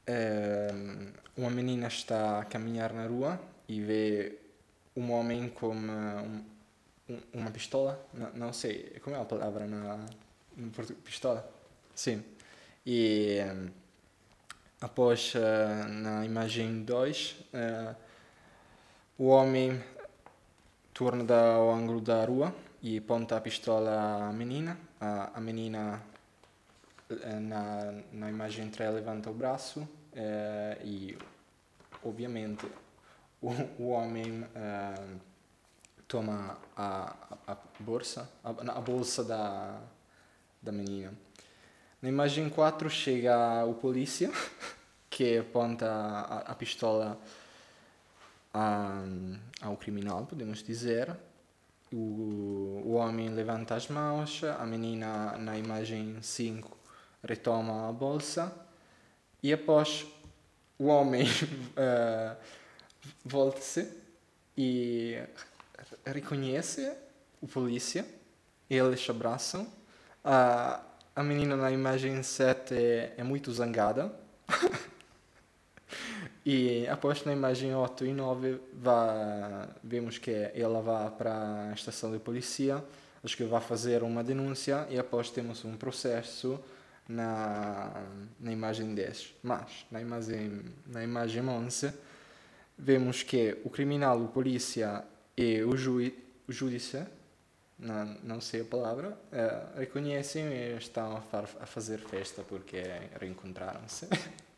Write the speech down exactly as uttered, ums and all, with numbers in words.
ehm, uma menina está a caminhar na rua e vê um homem com uma, um- um- uma pistola. Não, não sei, como é a palavra na, no português? Pistola? Sim. E ehm, após, eh, na imagem dois, o homem torna ao ângulo da rua e aponta a pistola à menina. A, a menina, eh, na, na imagem três, levanta o braço eh, e, obviamente, o, o homem eh, toma a, a, a bolsa, a, a bolsa da, da menina. Na imagem quatro chega o polícia que aponta a, a pistola a, ao criminal, podemos dizer. O, o homem levanta as mãos, a menina na imagem cinco retoma a bolsa e após o homem eh, volta-se e reconhece o polícia, eles se abraçam. A, a menina na imagem sete é, é muito zangada. E após na imagem oito e nove vá, vemos que ela vai para a estação de polícia, acho que vai fazer uma denúncia e após temos um processo na, na imagem dez. Mas na imagem, na imagem onze vemos que o criminal, o polícia e o, juiz, o judice, não, não sei a palavra, eh, reconhecem e estão a, far, a fazer festa porque reencontraram-se.